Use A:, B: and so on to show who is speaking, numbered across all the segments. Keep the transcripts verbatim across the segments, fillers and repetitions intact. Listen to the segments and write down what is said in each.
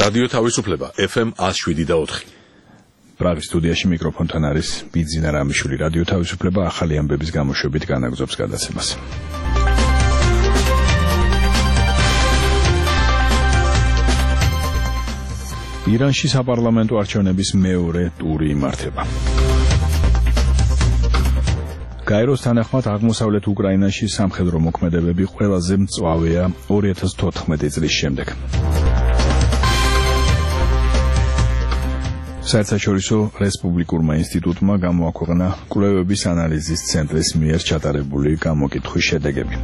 A: რადიო თავისუფლება ეფ ემ one oh seven და four.
B: პრაღის სტუდიაში მიკროფონთან არის ბიძინა რამიშვილი. რადიო თავისუფლება ახალი ამბების გამოშვებით განაგზობს გადაცემას. ირანში საპარლამენტო არჩევნების მეორე ტური იმართება. გაეროს თანახმად აღმოსავლეთ უკრაინაში სამხედრო მოქმედებები ყველაზე მწვავეა two thousand fourteen წლის შემდეგ. საერთაშორისო რესპუბლიკურმა ინსტიტუტმა გამოაქვეყნა კვლევების ანალიზის ცენტრის მიერ ჩატარებული გამოკითხვის შედეგები.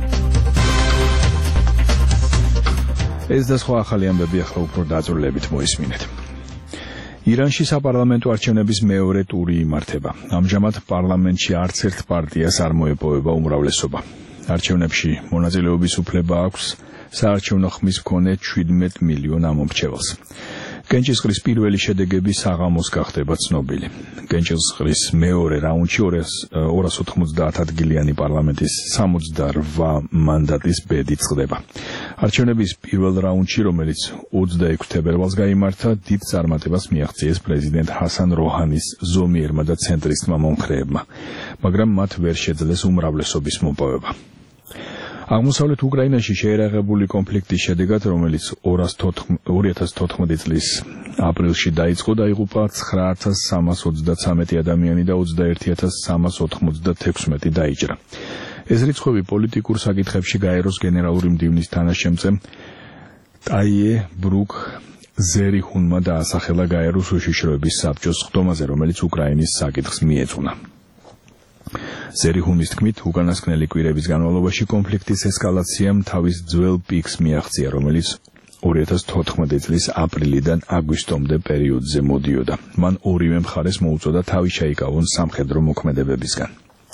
B: ეს და სხვა ახალი ამბები ახლა უფრო დაწვრილებით მოისმინეთ. ირანში საპარლამენტო არჩევნების მეორე ტური იმართება. ამჟამად პარლამენტში არც ერთ პარტიას არ მოეპოვება უმრავლესობა. არჩევნებში მონაწილეობის უფლება აქვს საარჩევნო ხმის მქონე seventeen მილიონ ამომრჩეველს. გენჭისყრის პირველი შედეგები საღამოს გახდება ცნობილი. გენჭისყრის მეორე რაუნდში two hundred ninety ადგილიანი პარლამენტის sixty-eight მანდატის ბედი წყდება. არჩევნების პირველ რაუნდში, რომელიც twenty-six თებერვალს გაიმართა, დიდ წარმატებას მიაღწიეს პრეზიდენტ ჰასან როჰანის ზომიერმა და ცენტრისტმა მომხრეებმა, მაგრამ მათ ვერ შეძლეს უმრავლესობის მოპოვება. აღმოსავლეთ უკრაინაში შეერაღებული კონფლიქტის შედეგად, რომელიც two thousand fourteen წლის აპრილში დაიწყო, დაიღუპა nine thousand three hundred thirty ადამიანი და twenty-one thousand three hundred sixty-six დაიჭრა. ეს რიცხვები პოლიტიკურ საკითხებში გაეროს გენერალური მდივნის თანაშემწე ტაიე ბრუკ ზერიხუნმა დაასახელა გაეროს უშიშროების საბჭოს ხდომაზე, რომელიც უკრაინის საკითხს მიეწუნა. ზერიხუნის თქმით, უკანასკნელი კვირების განმავლობაში კონფლიქტის ესკალაციამ თავის ძველ პიკს მიაღწია, რომელიც two thousand fourteen წლის აპრილიდან აგვისტომდე პერიოდზე მოდიოდა. მან ორივე მხარეს მოუწოდა თავი შეიკავონ სამხედრო მოქმედებებისგან.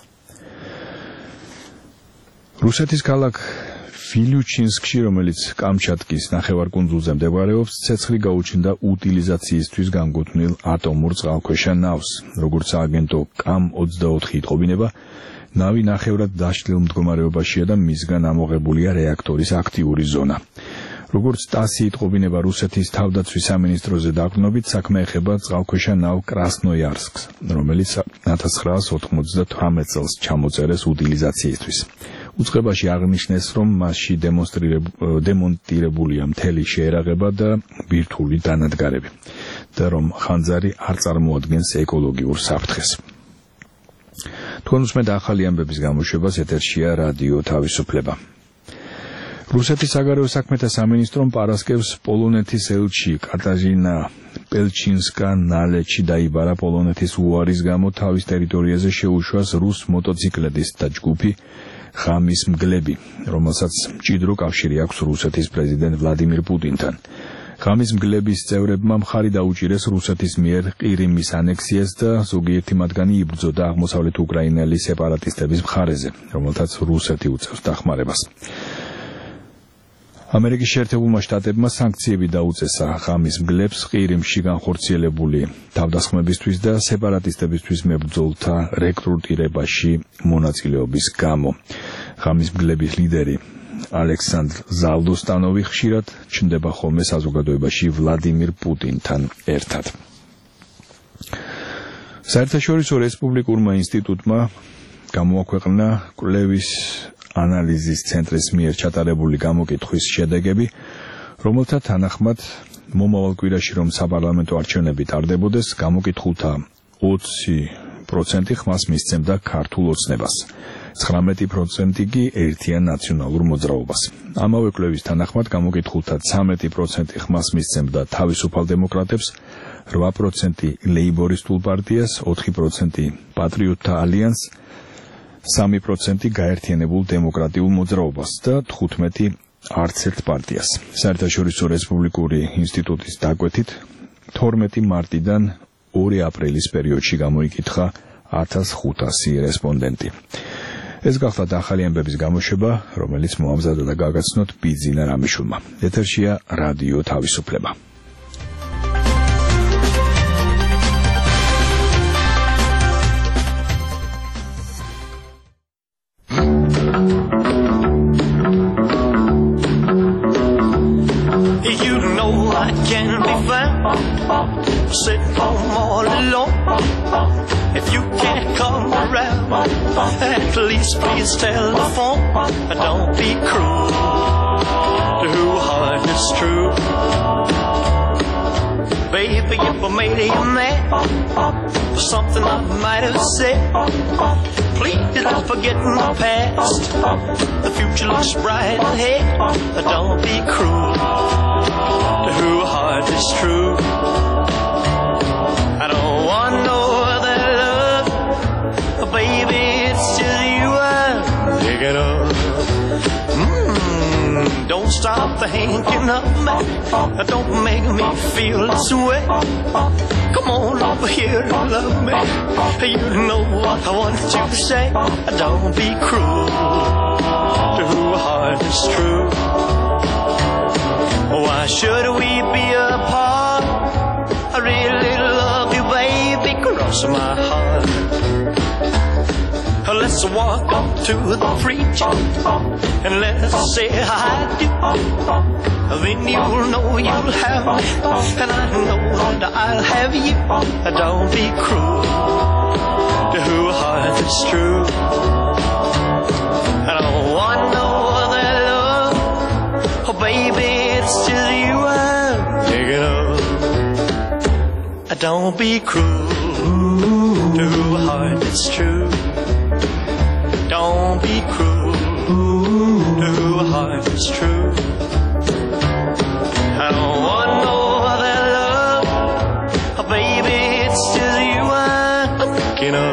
B: რუსეთის ქალაქ ვილიუჩინსკში, რომელიც კამჩატკის ნახევარკუნძულზე მდებარეობს, ცეცხლი გაუჩნდა უტილიზაციისთვის განკუთვნილ ატომურ წყალქვეშა ნავს. როგორც ააგენტო კამ twenty-four იტყობინება, ნავი ნახევრად დაშლილ მდგომარეობაშია და მისგან ამოღებულია რეაქტორის აქტიური ზონა. როგორც ტასი იტყობინება რუსეთის თავდაცვის სამინისტროზე დაყრდნობით, საქმე ეხება წყალქვეშა ნავ კრასნოიარსკს, რომელიც nineteen ninety-eight წელს ჩამოწერეს უტილიზაციისთვის. უწყებაში აღნიშნეს, რომ მასში დემონტირებულია მთელი შეერაღება და ბირთვული დანადგარები და რომ ხანძარი არ წარმოადგენს ეკოლოგიურ საფრთხეს. თქვენ უსმენთ ახალი ამბების გამოშვებას, ეთერშია რადიო თავისუფლება. რუსეთის საგარეო საქმეთა სამინისტრომ პარასკევს პოლონეთის ელჩი კატაჟინა პელჩინსკა-ნალეჩი დაიბარა. პოლონეთის უარის გამო თავის ტერიტორიაზე შეუშვას რუს მოტოციკლეტისტთა ჯგუფი ხამის მგლები, რომელსაც მჭიდრო კავშირი აქვს რუსეთის პრეზიდენტ ვლადიმირ პუტინთან. ხამის მგლების წევრებმა მხარი დაუჭირეს რუსეთის მიერ ყირიმის ანექსიას და ზოგიერთი მათგანი იბრძოდა აღმოსავლეთ უკრაინელი სეპარატისტების მხარეზე, რომელთაც რუსეთი უწევს დახმარებას. ამერიკის შეერთებულმა შტატებმა სანქციები დაუწესა ხამის მგლებს ყირიმში განხორციელებული თავდასხმებისთვის და სეპარატისტებისთვის მებრძოლთა რეკრუტირებაში მონაწილეობის გამო. ხამის მგლების ლიდერი ალექსანდრ ზალდოსტანოვი ხშირად ჩნდება ხოლმე საზოგადოებაში ვლადიმირ პუტინთან ერთად. საერთაშორისო რესპუბლიკურმა ინსტიტუტმა გამოაქვეყნა კვლევის ანალიზის ცენტრის მიერ ჩატარებული გამოკითხვის შედეგები, რომელთა თანახმად მომავალ კვირაში, რომ საპარლამენტო არჩევნები ტარდებოდეს, გამოკითხულთა twenty percent ხმას მისცემდა ქართულ ოცნებას, nineteen percent კი ერთიან ნაციონალურ მოძრაობას. ამავე კვლევის თანახმად გამოკითხულთა thirteen percent ხმას მისცემდა თავისუფალ დემოკრატებს, eight percent ლეიბორისტულ პარტიას, four percent პატრიოტთა ალიანსს, three percent გაერთიანებულ დემოკრატიულ მოძრაობას და fifteen არც ერთ პარტიას. საერთაშორისო რესპუბლიკური ინსტიტუტის დაკვეთით, twelve მარტიდან two აპრილის პერიოდში გამოიკითხა one thousand five hundred რესპონდენტი. ეს გახლავთ ახალი ამბების გამოშვება, რომელიც მოამზადა და გაგაცნოთ ბიძინა რამიშვილმა. ეთერშია რადიო თავისუფლება.
C: You know I can't be sitting home all alone. If you can't come around, at least please telephone. Don't be cruel to who heart is true. Baby, if I made you mad for something I might have said, please don't forget the past. The future looks bright ahead. Don't be cruel to who heart is true. I don't want no other love, baby, it's just you I'm thinking of. Mm, don't stop thinking of me. Don't make me feel this way. Come on over here and love me. You know what I want you to say. Don't be cruel to who heart is true. Why should we be apart? I really love you, baby, cross my heart. Let's walk up to the preacher and let's say I do. Then you'll know you'll have me, and I know that I'll have you. Don't be cruel to who heart is true. I don't want no other love, oh baby, it's just you I'm thinking of. Don't be cruel to who heart is true. Don't be cruel to who heart is true. I don't want no other love, oh baby, it's just you I'm thinking of.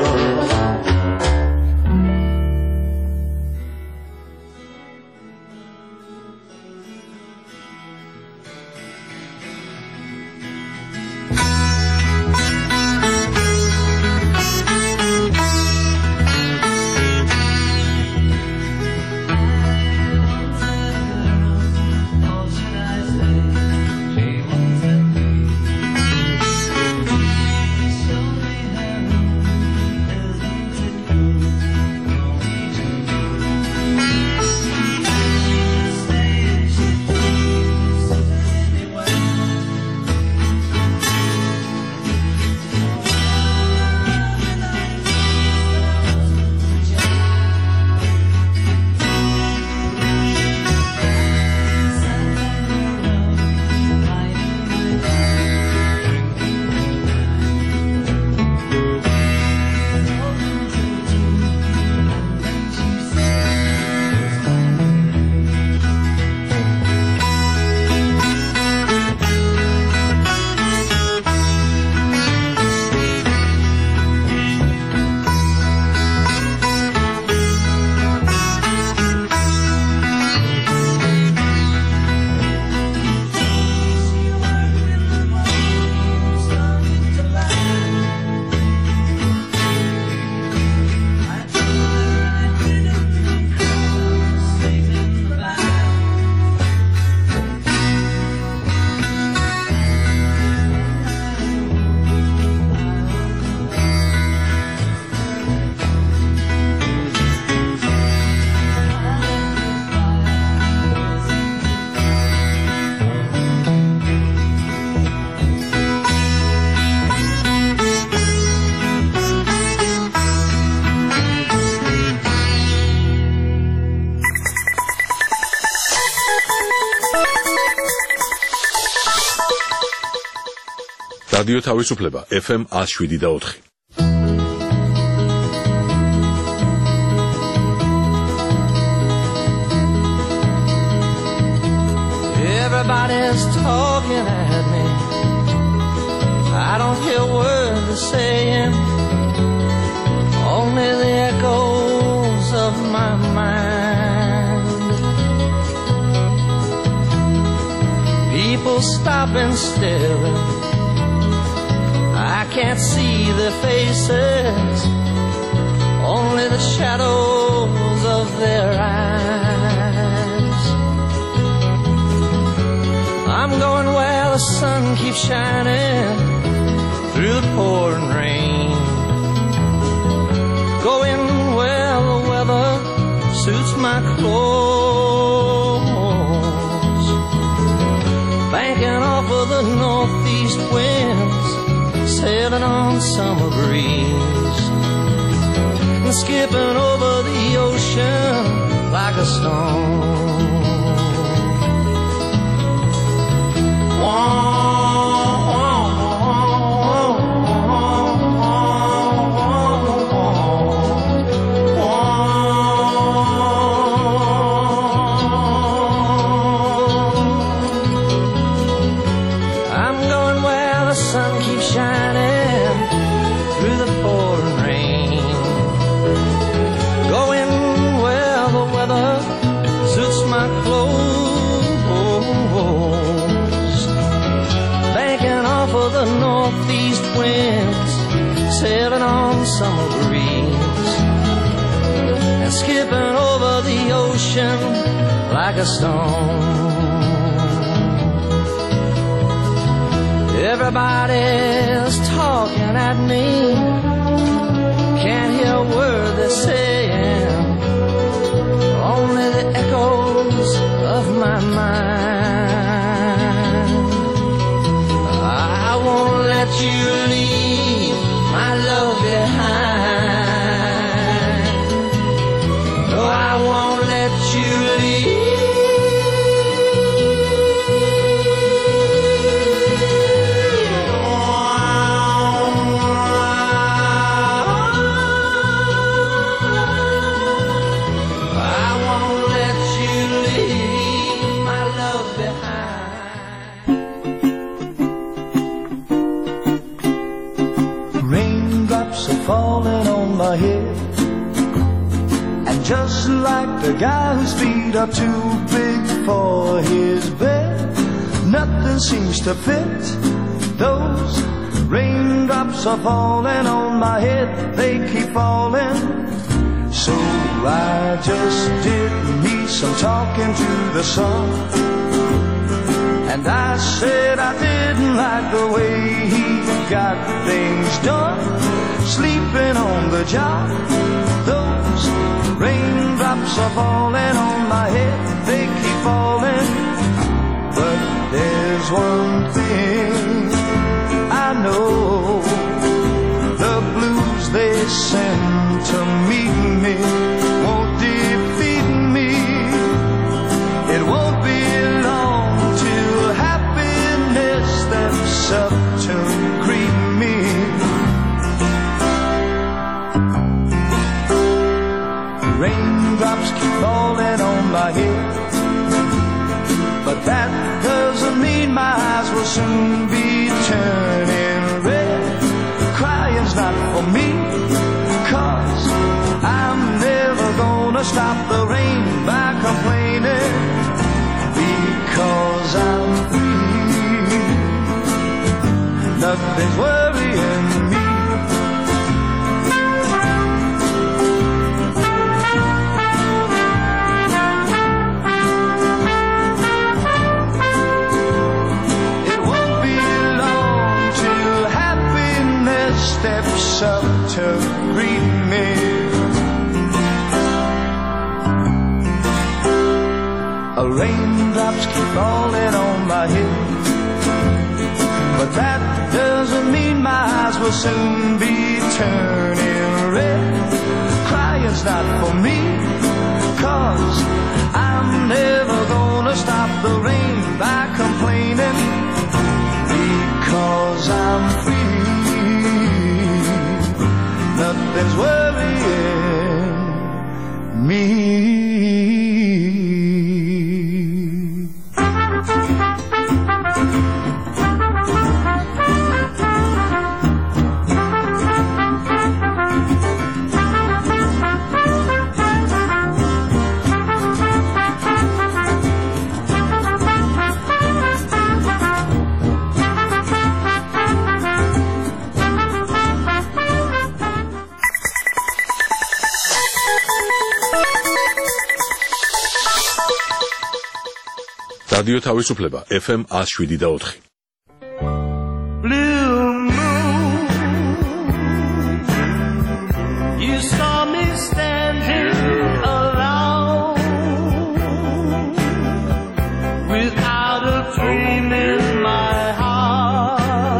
A: რადიო თავისუფლება F M one oh seven და four.
D: Everybody's talking at me. I don't hear words they're saying, only the echoes of my mind. People stop and stare. I can't see their faces, only the shadows of their eyes. I'm going where the sun keeps shining through the pouring rain, going where the weather suits my clothes, banking off of the northeast northeast winds, sailing on summer breeze, and skipping over the ocean like a stone. Whoa. Sailing on summer breeze and skipping over the ocean like a stone. Everybody's talking at me, can't hear a word they're saying, only the echoes of my mind. I won't let you leave my love behind. No, I won't let you leave. I won't let you leave my love behind. Raindrops are falling on my head, and just like the guy whose feet are too big for his bed, nothing seems to fit. Those raindrops are falling on my head, they keep falling. So I just did me some talking to the sun, and I said I didn't like the way he got things done, sleeping on the job. Those raindrops are falling on my head, they keep falling. But there's one thing I know, the blues they send to meet me won't defeat me. It won't be long till happiness steps up to greet me. Raindrops keep falling on my head, but that doesn't mean my eyes will soon be turning red. Crying's not for me, 'cause I'm never gonna stop the rain by complaining, because I'm free. Nothing's worrying me. Steps up to greet me. Raindrops keep falling on my head, but that doesn't mean my eyes will soon be turning red. Crying's not for me, 'cause I'm never gonna stop the rain by complaining, because I'm free. Nothing's worrying me.
A: რადიო თავისუფლება F M one oh seven და four.
C: Blue moon, you saw me standing alone, without a dream in my heart.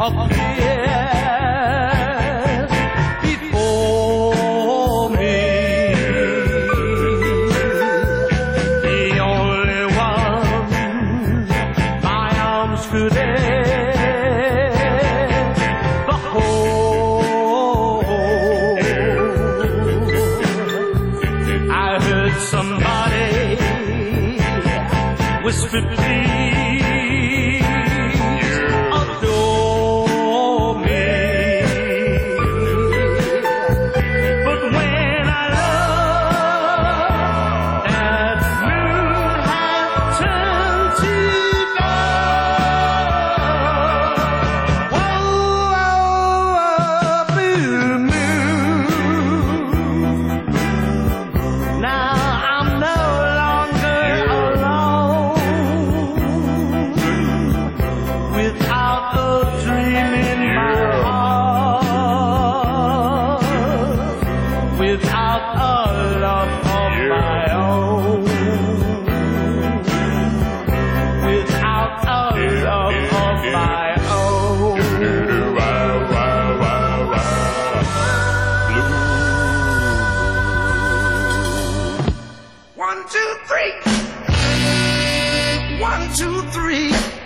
D: appears before me. The only one my arms could ever hold. I heard somebody whisper, please adore me. But when I love, that moon had turned to gold. Whoa, whoa, blue moon. Now I'm no longer alone. Without a dream in my heart, without a love of my own, without a love of my own. One, two, three. One, two, three.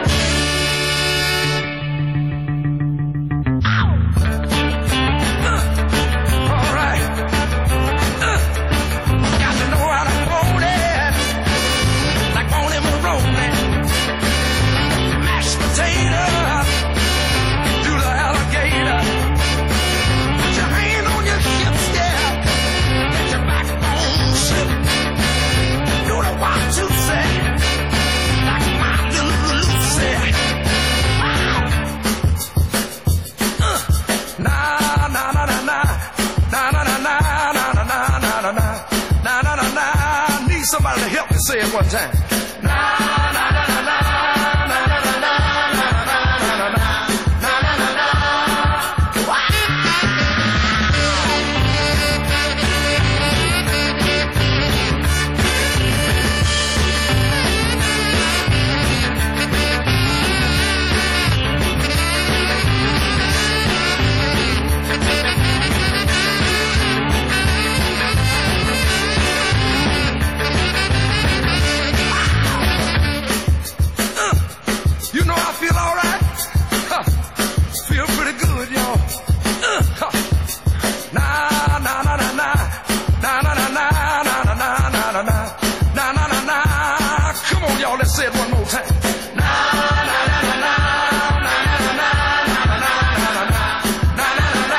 D: Somebody to help me say it one time. Na na na na na na na na na na na na na na. You know I feel all right. Huh. Feel pretty good, y'all. Uh, huh. Na na na na na na na na na na na na na na na na na na. Come on, y'all, let's say it one more time. Na na na na na na na na na na na na na.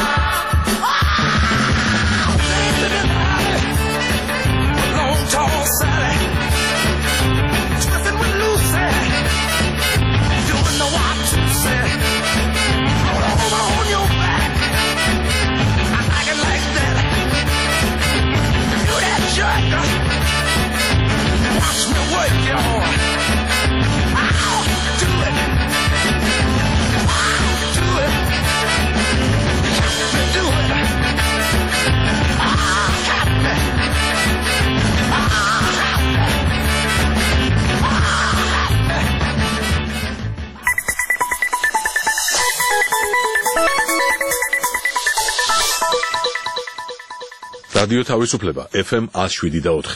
D: Long tall Sally, twisting with Lucy. Know what to say. Roll over on your back. I like it like that. Do that jerk. Watch me work, y'all. I'll do it. I'll do it. Got to do it. I'll got me. I'll got me.
A: რადიო თავისუფლება ეფ ემ one oh seven და four.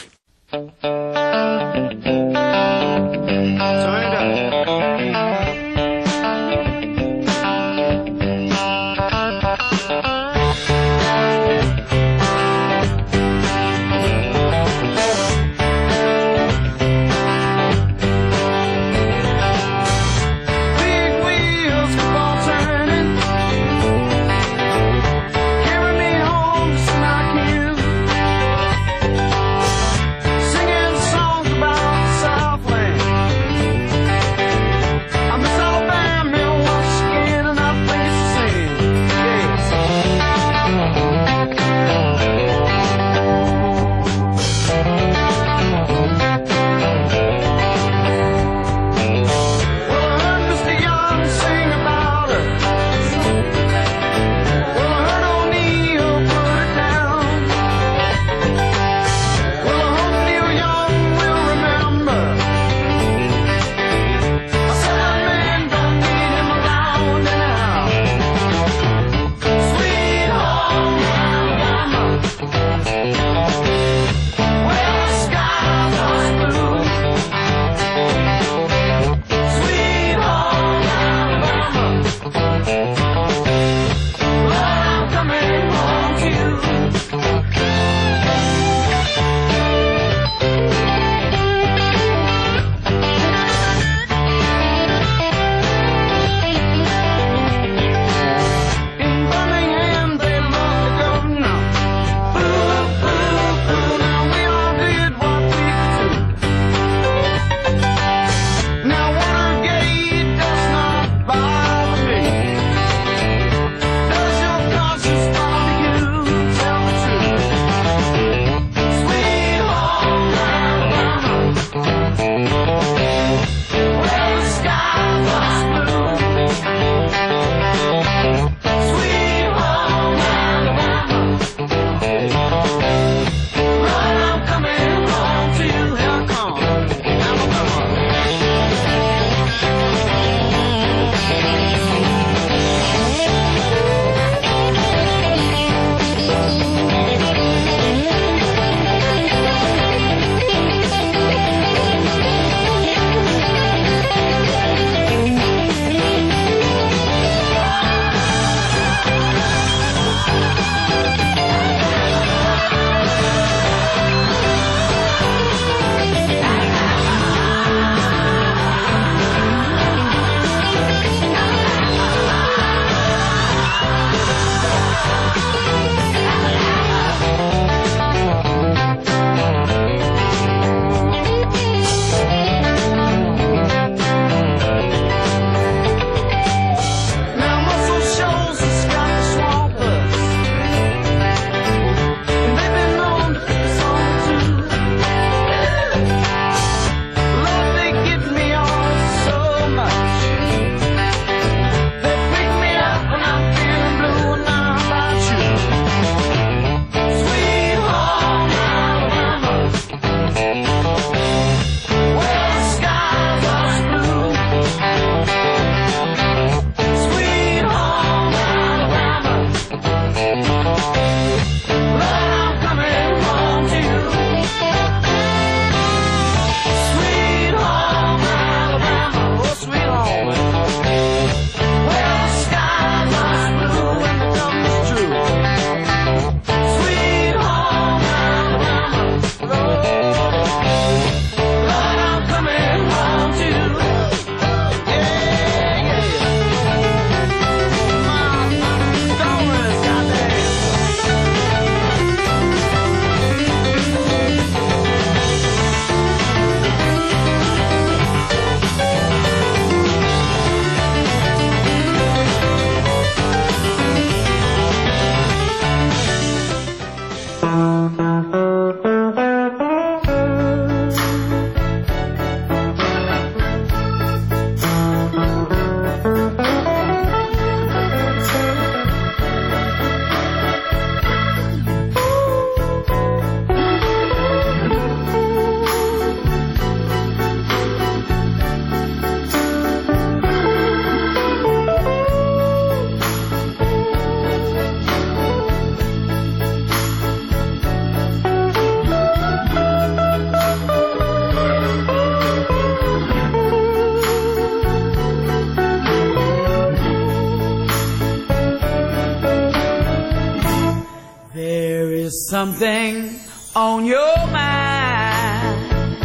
E: something on your mind.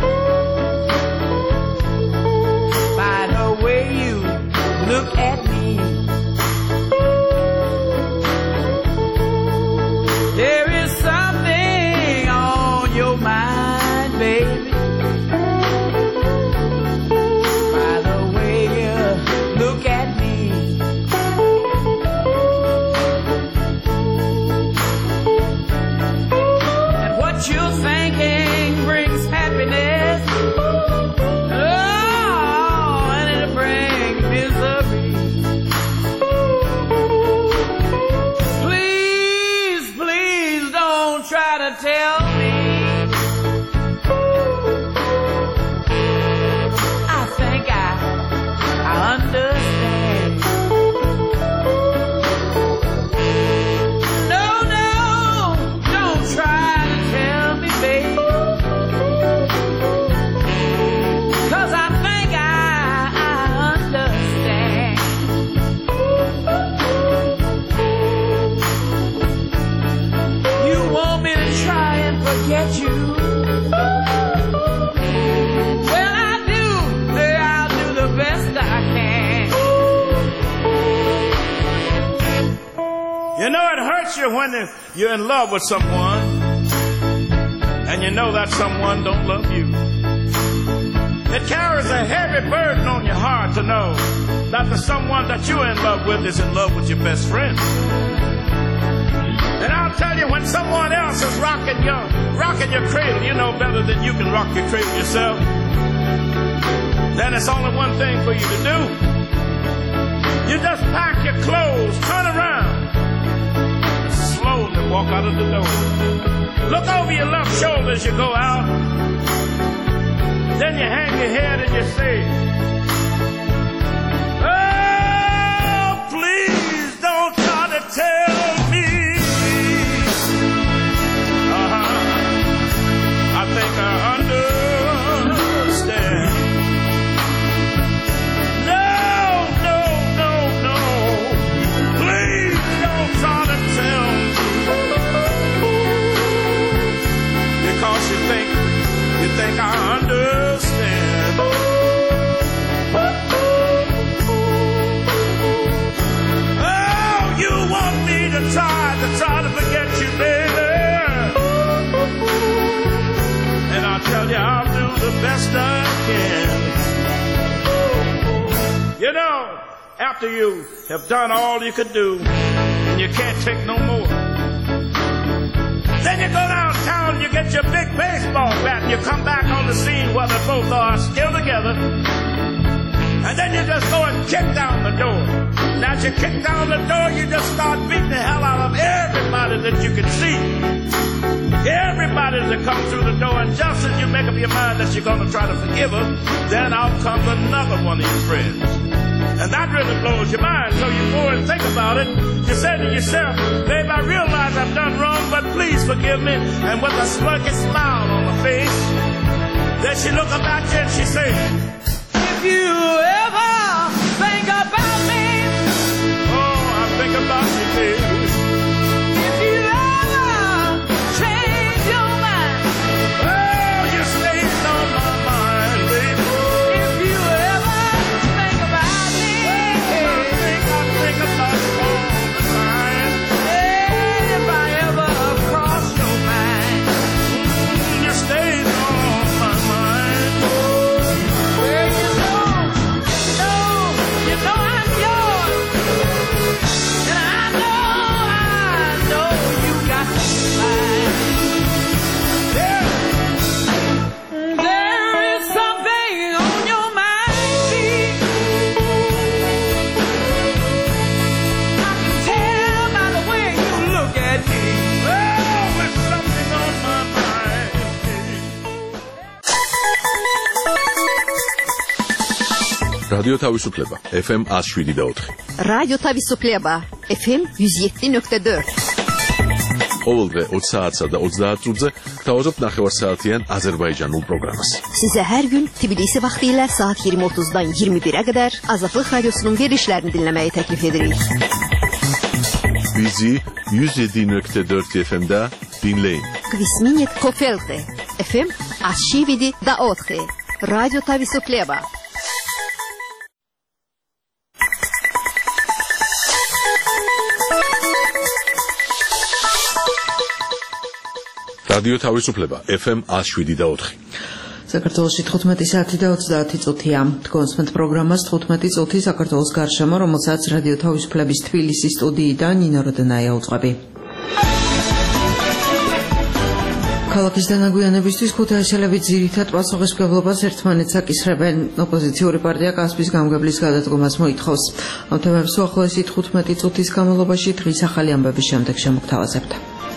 E: By the way you look at me, there is something on your mind, baby. By the way you look at me, and what you're thinking brings happiness. Oh, and it'll bring misery. Please, please don't try to tell me. I think I, I understand. No, no, don't try to tell me, baby. 'Cause I think I, I understand. You want me to try and forget you? Well, I do. I'll do the best I can.
F: You know, it hurts you when you're in love with someone and you know that someone don't love you. It carries a heavy burden on your heart to know that the someone that you're in love with is in love with your best friend. And I'll tell you, when someone else is rocking your, rocking your cradle, you know better than you can rock your cradle yourself, then it's only one thing for you to do. You just pack your clothes, turn around, slowly walk out of the door. Look over your left shoulder as you go out. Then you hang your head and you say, oh, please don't try to tell me. Uh-huh. I think I understand. No, no, no, no. Please don't try to tell me. Because you think, you think I understand. Oh, you want me to try, to try to forget you, baby. And I'll tell you, I'll do the best I can. You know, after you have done all you could do, and you can't take no more, then you go downtown and you get your big baseball bat and you come back on the scene where they both are still together. And then you just go and kick down the door. And as you kick down the door, you just start beating the hell out of everybody that you can see. Everybody that comes through the door. And just as you make up your mind that you're going to try to forgive her, then out comes another one of your friends. And that really blows your mind. So you go and think about it. You say to yourself, babe, I realize I've done wrong, but please forgive me. And with a smirky smile on her face, then she look up at you and she say,
E: If you ever think about me,
F: oh, I think about you, baby.
E: if you ever change your mind,
F: Oh, you stays on my mind, baby.
E: if you ever think about me,
F: I think, I think about you all the time.
E: and if I ever cross your mind,
F: You stays on my mind.
E: well, you know, know, you know I'm yours, and I know, I know you got mine.
F: Yeah.
E: There is something on your mind, babe. I can tell by the way you look at me.
F: Oh, there's something on my mind.
A: რადიო თავისუფლება ეფ ემ one oh seven point four.
G: რადიო თავისუფლება ეფ ემ one oh seven point four.
A: ყოველდღე ოცი საათსა და ოცდაათ წუთზე გთავაზობთ ნახევარსაათიან აზერბაიჯანულ პროგრამას.
G: Sizə hər gün Tbilisi vaxtı ilə saat iyirmi otuzdan iyirmi birə qədər Azadlıq Radiosunun verilişlərini dinləməyi təklif edirik.
A: Bizi one oh seven point four eff em-də ბინლეინ.
G: გვისმინეთ კოფელზე. ეფ ემ one oh seven და ოთხი. რადიო თავისუფლება.
A: რადიო თავისუფლება ეფ ემ one oh seven და ოთხი.
H: საქართველოში თხუთმეტი საათი და ოცდაათი წუთია. თქვენს პროგრამას თხუთმეტი წუთი საქართველოს გარშემო, რომელსაც რადიო თავისუფლების თბილისის სტუდიიდან ნინო როდნაია უძღვები. ქალაქის დანაგვიანებისთვის ქუთაისელები ძირითად პასუხისმგებლობას ერთმანეთს აკისრებენ. ოპოზიციური პარტია კასპის გამგებლის გადადგომას მოითხოვს. ამ თემებს უახლოესი თხუთმეტი წუთის განმავლობაში დღის ახალი ამბების შემდეგ შემოგთავაზებთ.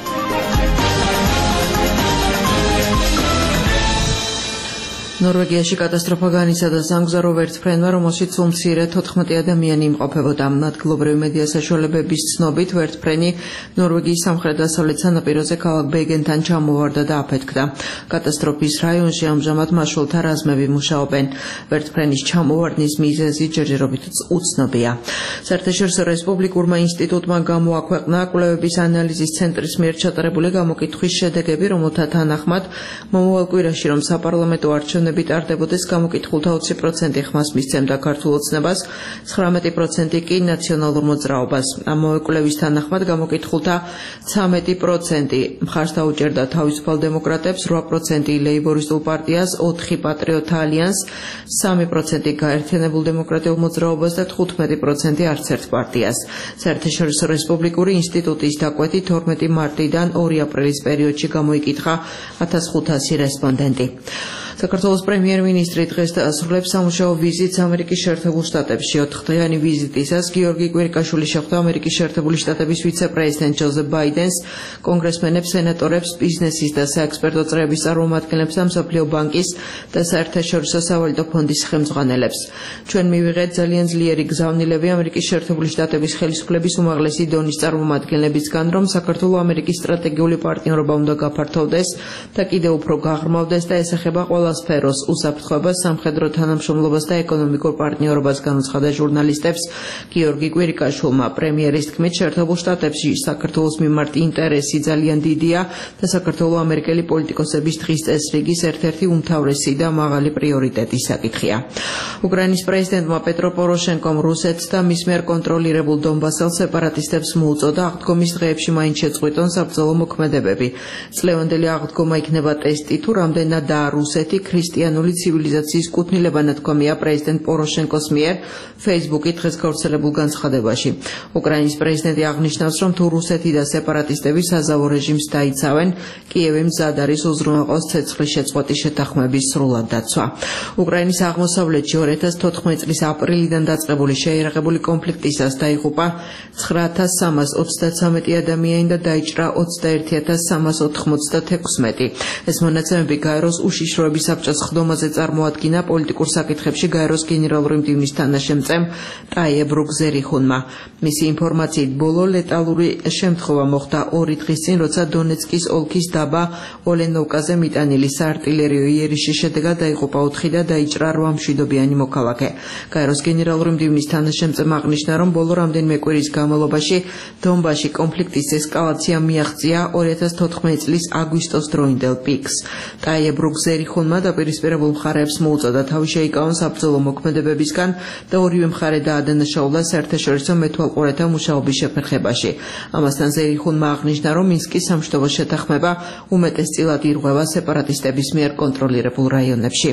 H: ნორვეგიაში კატასტროფა განიცადა სამგზავრო ვერტმფრენმა, რომელშიც უმცირე თოთხმეტი ადამიანი იმყოფებოდა. ადგილობრივი მედია საშუალებების ცნობით, ვერტმფრენი ნორვეგიის სამხრეთ-დასავლეთ სანაპიროზე ქალაქ ბეგენთან ჩამოვარდა და აფეთქდა. კატასტროფის რაიონში ამჟამად მაშულთა რაზმები მუშაობენ. ვერტმფრენის ჩამოვარდნის მიზეზი ჯერჯერობით უცნობია. საერთაშორისო რესპუბლიკურმა ინსტიტუტმა გამოაქვეყნა კვლევების ანალიზის ცენტრის მიერ ჩატარებული გამოკითხვის შედეგები, რომელთა თანახმად მომავალ კვირაში რომ საპარლამენტო არჩევნები ტარდებოდეს, გამოკითხულთა ოცი პროცენტი ხმას მისცემდა ქართულ ოცნებას, ცხრამეტი პროცენტი კი ნაციონალურ მოძრაობას. ამავე კვლევის თანახმად გამოკითხულთა ცამეტი პროცენტი მხარს დაუჭერდა თავისუფალ დემოკრატებს, რვა პროცენტი ლეიბორისტულ პარტიას, ოთხი პატრიოტ ალიანსს, სამი პროცენტი გაერთიანებულ დემოკრატიულ მოძრაობას და თხუთმეტი პროცენტი არც ერთ პარტიას. საერთაშორისო რესპუბლიკური ინსტიტუტის დაკვეთით თორმეტი მარტიდან ორი აპრილის პერიოდში გამოიკითხა ათას ხუთასი რესპონდენტი. საქართველოს პრემიერ-მინისტრი დღეს დაასრულებს სამუშაო ვიზიტს ამერიკის შეერთებულ შტატებში. ოთხდღიანი ვიზიტისას გიორგი კვირიკაშვილი შეხვდა ამერიკის შეერთებული შტატების ვიცე-პრეზიდენტ ჯოზეფ ბაიდენს, კონგრესმენებს, სენატორებს, ბიზნესის და საექსპერტო წრეების წარმომადგენლებს და მსოფლიო ბანკის და საერთაშორისო სავალუტო ფონდის ხელმძღვანელებს. ჩვენ მივიღეთ ძალიან ძლიერი გზავნილები ამერიკის შეერთებული შტატების ხელისუფლების უმაღლესი დონის წარმომადგენლებისგან, რომ საქართველო ამერიკის სტრატეგიული პარტნიორობა უნდა გაფართოვდეს და კიდევ უფრო გაღრმავდეს და ესახება ყველა სფეროს უსაფრთხოებას, სამხედრო თანამშრომლობას და ეკონომიკურ პარტნიორობას, განუცხადა ჟურნალისტებს გიორგი კვირიკაშვილმა. პრემიერის თქმით, შეერთებულ შტატებში საქართველოს მიმართ ინტერესი ძალიან დიდია და საქართველო ამერიკელი პოლიტიკოსების დღის წესრიგის ერთ-ერთი უმთავრესი და მაღალი პრიორიტეტის საკითხია. უკრაინის პრეზიდენტმა პეტრო პოროშენკომ რუსეთს და მის მიერ კონტროლირებულ დონბასელ სეპარატისტებს მოუწოდა აღდგომის დღეებში მაინც შეწყვიტონ საბრძოლო მოქმედებები. წლევანდელი აღდგომა იქნება ტესტი, თუ რამდენადაა რუსეთი ქრისტიანული ცივილიზაციის კუთვნილებანათქვამია პრეზიდენტ პოროშენკოს მიერ Facebook-ი დღეს გავრცელებულ განცხადებაში. უკრაინის პრეზიდენტი აღნიშნავს, რომ თუ რუსეთი და სეპარატისტები საზავო რეჟიმს დაიცავენ, კიევი მზად არის უზრუნველყოს ცეცხლის შეწყვეტის შეთანხმების სრულად დაცვა. უკრაინის აღმოსავლეთში ორი ათას თოთხმეტი წლის აპრილიდან დაწყებული შეიარაღებული კონფლიქტისას დაიღუპა ცხრა ათას სამას ოცდათსამეტი ადამიანი და დაიჭრა ოცდაერთი ათას სამას ოთხმოცდათექვსმეტი. ეს მონაცემები გაეროს უშიშროების საბჭოს ხდომაზე წარმოადგინა პოლიტიკურ საკითხებში გაეროს გენერალური მდივნის თანაშემწემ ტაიე ბრუკზერიხუნმა. მისი ინფორმაციით, ბოლო ლეტალური შემთხვევა მოხდა ორი დღის წინ, როცა დონეცკის ოლქის დაბა ოლენოვკაზე მიტანილი საარტილერიო იერიშის შედეგად დაიღუპა ოთხი და დაიჭრა რვა მშვიდობიანი მოქალაქე. გაეროს გენერალური მდივნის თანაშემწემ აღნიშნა, რომ ბოლო რამდენიმე კვირის განმავლობაში დონბასში კონფლიქტის ესკალაცია მიაღწია ორი ათას თოთხმეტი წლის აგვისტოს დროინდელ პიკს. ტაიე ბრუკზერიხუნმა დაპირისპირებულ მხარეებს მოუწოდა თავი შეიკავონ საბრძოლო მოქმედებებისგან და ორივე მხარე დაადანაშაულა საერთაშორისო მეთვალყურეთა მუშაობის შეფერხებაში. ამასთან ზერიხუნმა აღნიშნა, რომ მინსკის სამშვიდობო შეთანხმება უმეტესწილად ირღვევა სეპარატისტების მიერ კონტროლირებულ რაიონებში.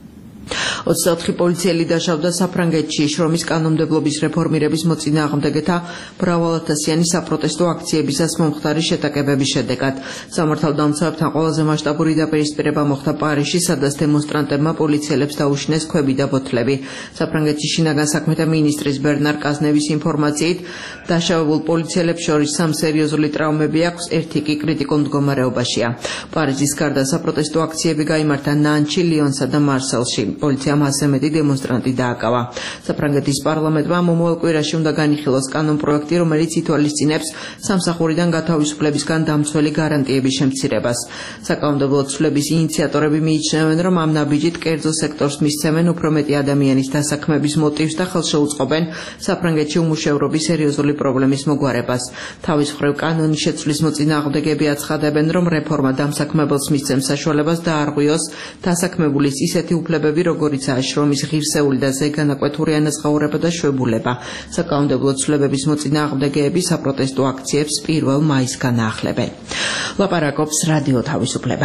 H: ოცდაოთხი პოლიციელი დაშავდა საფრანგეთში შრომის კანონმდებლობის რეფორმირების მოწინააღმდეგეთა მრავალათასიანი საპროტესტო აქციებისას მომხდარი შეტაკებების შედეგად. სამართალდამცავებთან ყველაზე მასშტაბური დაპირისპირება მოხდა პარიზში, სადაც დემონსტრანტებმა პოლიციელებს დაუშინეს ქვები და ბოთლები. საფრანგეთის შინაგან საქმეთა მინისტრის ბერნარ კაზნევის ინფორმაციით, დაშავებულ პოლიციელებს შორის სამ სერიოზული ტრავმები აქვს, ერთი კი კრიტიკულ მდგომარეობაშია. პარიზის გარდა საპროტესტო აქციები გაიმართა ნანში, ლიონსა და მარსელში. პოლიციამ ასზე მეტი დემონსტრანტი დააკავა. საფრანგეთის პარლამენტმა მომავალ კვირაში უნდა განიხილოს კანონპროექტი, რომელიც ითვალისწინებს სამსახურიდან გათავისუფლებისგან დამცველი გარანტიების შემცირებას. საკანონმდებლო ცვლილების ინიციატორები მიიჩნევენ, რომ ამ ნაბიჯით კერძო სექტორს მისცემენ უფრო მეტი ადამიანის დასაქმების მოტივს და ხელშეუწყობენ საფრანგეთში უმუშევრობის სერიოზული პრობლემის მოგვარებას. თავის მხრივ კანონის შეცვლის მოწინააღმდეგეები აცხადებენ, რომ რეფორმა დამსაქმებელს მისცემს საშუალებას დაარღვიოს დასაქმებულის ისეთი უფლებები, როგორიცაა შრომის ღირსეული და ზეგანაკვეთური ანაზღაურება და შვებულება. საკანონმდებლო ცვლილებების მოწინააღმდეგეები საპროტესტო აქციებს პირველ მაისს განაახლებენ. ლაპარაკობს რადიო თავისუფლება.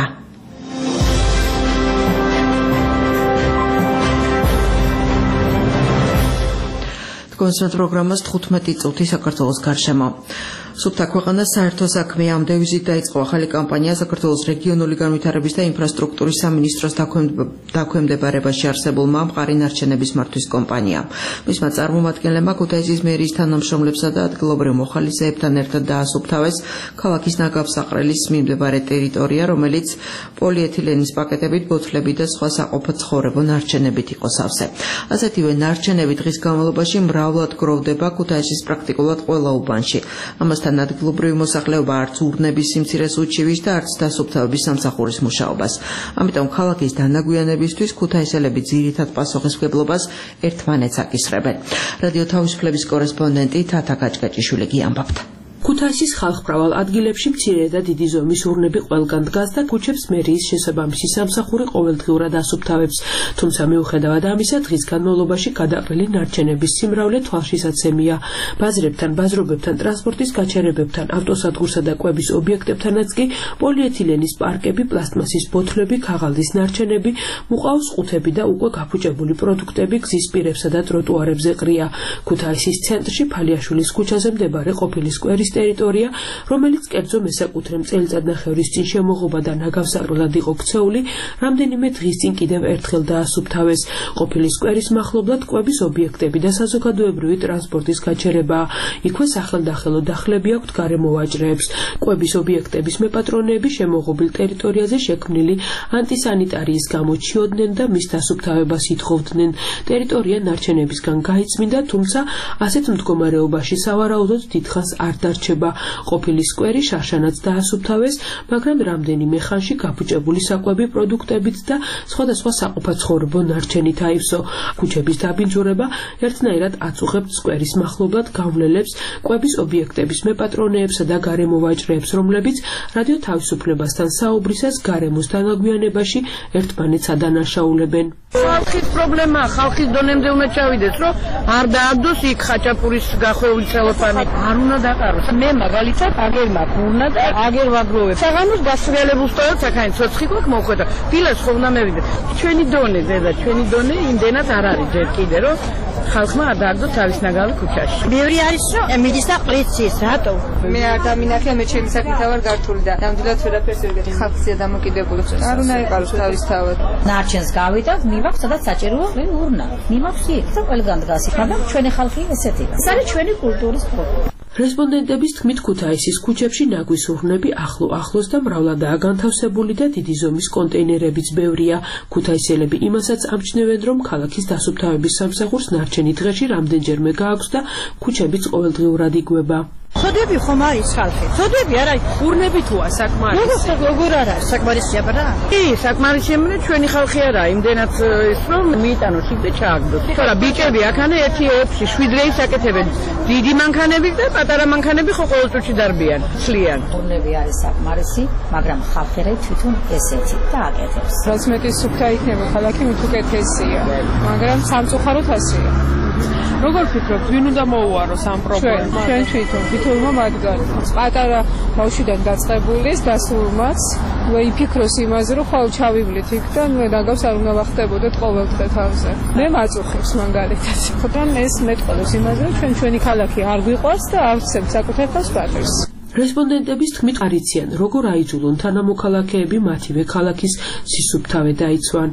H: კონსერტ პროგრამას თხუთმეტი წუთი საქართველოს გარშემო. სუფთა ქვეყანა საერთო საქმეა. ამ დევიზით დაიწყო ახალი კამპანია საქართველოს რეგიონული განვითარების და ინფრასტრუქტურის სამინისტროს დაქვემდებარებაში არსებულმა მყარი ნარჩენების მართვის კომპანიამ. მისმა წარმომადგენლებმა ქუთაისის მერიის თანამშრომლებსა და ადგილობრივ მოხალისეებთან ერთად დაასუფთავეს ქალაქის ნაგავსაყრელის მიმდებარე ტერიტორია, რომელიც პოლიეთილენის პაკეტებით, ბოთლებით და სხვა საყოფაცხოვრებო ნარჩენებით იყო სავსე. ასეთივე ნარჩენები დღის განმავლობაში მრავლად გროვდება ქუთაისის პრაქტიკულად ყველა უბანში. ამასთან ადგილობრივი მოსახლეობა არც ურნების სიმცირეს უჩივის და არც დასუფთავების სამსახურის მუშაობას. ამიტომ ქალაქის დანაგვიანებისთვის ქუთაისელები ძირითად პასუხისმგებლობას ერთმანეთს აკისრებენ. რადიო თავისუფლების კორესპონდენტი თათა გაჭგაჭიშვილი გიამბობთ.
I: ქუთაისის ხალხმრავალ ადგილებში მცირე და დიდი ზომის ურნები ყველგან დგას და ქუჩებს მერიის შესაბამისი სამსახური ყოველდღიურად ასუფთავებს. თუმცა მიუხედავად ამისა, დღის განმავლობაში გადაყრილი ნარჩენების სიმრავლე თვალშისაცემია. ბაზრებთან, ბაზრობებთან, ტრანსპორტის გაჩერებებთან, ავტოსადგურსა და კვების ობიექტებთანაც კი პოლიეთილენის პარკები, პლასტმასის ბოთლები, ქაღალდის ნარჩენები, მუყაოს ყუთები და უკვე გაფუჭებული პროდუქტები გზის პირებსა და ტროტუარებზე ყრია. ქუთაისის ცენტრში ფალიაშვილის ქუჩაზე მდებარე ყოფილი სკვერის ტერიტორია, რომელიც კერძო მესაკუთრემ წელიწადნახევრის წინ შემოღობა და ნაგავსაყრელად იყო ქცეული, რამდენიმე დღის წინ კიდევ ერთხელ დაასუფთავეს. ყოფილი სკვერის მახლობლად კვების ობიექტები და საზოგადოებრივი ტრანსპორტის გაჩერებაა. იქვე სახელდახელო დახლები აქვთ გარემოვაჭრეებს. კვების ობიექტების მეპატრონეები შემოღობილ ტერიტორიაზე შექმნილი ანტისანიტარიის გამო ჩიოდნენ და მის დასუფთავებას ითხოვდნენ. ტერიტორია ნარჩენებისგან გაიწმინდა, თუმცა ასეთ მდგომარეობაში სავარაუდოდ დიდხანს არ დარჩება. ყოფილი სკვერი შარშანაც დაასუფთავეს, მაგრამ რამდენიმე ხანში გაფუჭებული საკვები პროდუქტებით და სხვადასხვა საყოფაცხოვრებო ნარჩენით აივსო. ქუჩების დაბინძურება ერთნაირად აწუხებთ სკვერის მახლობლად გავლელებს, კვების ობიექტების მეპატრონეებსა და გარემოვაჭრეებს, რომლებიც რადიო თავისუფლებასთან საუბრისას გარემოს დანაგვიანებაში ერთმანეთს ადანაშაულებენ.
J: ხალხის პრობლემაა, ხალხის დონემდე უნდა ჩავიდეს, რომ არ დააგდოს იქ ხაჭაპურის გახვეული ცელოფანი. არ უნდა დაყაროს. მე მაგალითად აგერ მაქვს ურნა და აგერ ვაგროვებ. საღამოს გასრიალებულ სტოილს აქ ცოცხი გვაქვს მოხვედა. დილას ხო უნდა მევიდე. ჩვენი დონე, ზედა ჩვენი დონე იმდენად არ არის ჯერ კიდე, რომ ხალხმა არ დააგდოს თავის ნაგავი ქუჩაში.
K: ბევრი არის, რომ მიდის და ყრიცის, რატო?
L: მე არ დამინახე, მე ჩემი საქმით ვარ გართული და ნამდვილად ვერაფერს ვერ გეტყვი. ხალხია დამოკიდებული. არ უნდა იყაროს თავის თავად.
K: ნარჩენს გავიდავ, მიმაქვს სადაც საჭიროა ურნა. მიმაქვს იქ და ყველგან დგას. მაგრამ ჩვენი ხალხი ესეთია. ეს არის ჩვენი კულტურის პრობლემა.
I: რესპონდენტების თქმით, ქუთაისის ქუჩებში ნაგვის ურნები ახლო-ახლოს და მრავლადაა განთავსებული და დიდი ზომის კონტეინერებიც ბევრია. ქუთაისელები იმასაც ამჩნევენ, რომ ქალაქის დასუფთავების სამსახურს ნარჩენი დღეში რამდენჯერმე გააქვს და ქუჩებიც ყოველდღიურად იგვება.
K: ხოდები ხომ არის ხალხი? ხოდები არა,
J: ურნები თუა საკმარისი.
K: როგორ არა, საკმარისია ბრა?
J: კი, საკმარისია, მე ჩვენი ხალხი არა, იმდენად ის რომ მიიტანოს იქ და ჩააგდოს. თორა ბიჭები აქანე ერთი ექვსი შვიდ რეის აკეთებენ. დიდი მანქანები და პატარა მანქანები ხო ყოველ წუთში დარბიან, ცლიან.
K: ურნები არის საკმარისი, მაგრამ ხალხი რა თვითონ ესეთი და აკეთებს.
L: რაც მეტი სუფთა იქნება ქალაქი, მით უკეთესია, მაგრამ სამწუხაროდ ასეა.
M: როგორ ფიქრობთ, ვინ უნდა მოუაროს ამ პრობლემას?
L: ჩვენ თვითონ, თითოეულმა მათგანს. პატარა ბავშვიდან დაწყებულის დასულმაც, იფიქროს იმაზე, რომ ხვალ ჩავივლით იქ და ნაგავს არ უნდა ვახტებოდეთ ყოველდღე თავზე. მე მაწუხებს მაგალითად. ხოთან ეს მეტყველებს იმაზე, რომ ჩვენ ჩვენი ქალაქი არ გვიყვარს და არ ვცემთ საკუთარ თავს პატივს.
I: რესპონდენტების თქმით არიციან, როგორ აიძულონ თანამოქალაქეები მათივე ქალაქის სისუფთავე დაიცვან.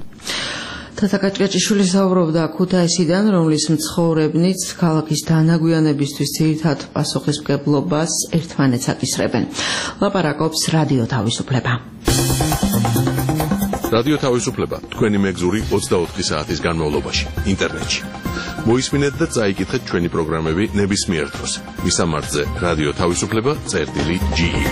H: თათა გაჭგაჭიშვილი საუბრობდა ქუთაისიდან, რომლის მცხოვრებნიც ქალაქის დანაგვიანებისთვის ძირითად პასუხისმგებლობას ერთმანეთს აკისრებენ. ლაპარაკობს რადიო თავისუფლება.
A: რადიო თავისუფლება თქვენი მეგზური ოცდაოთხი საათის განმავლობაში ინტერნეტში. მოისმინეთ და წაიკითხეთ ჩვენი პროგრამები ნებისმიერ დროს. მისამართზე რადიო თავისუფლება წერტილი ჯი ი.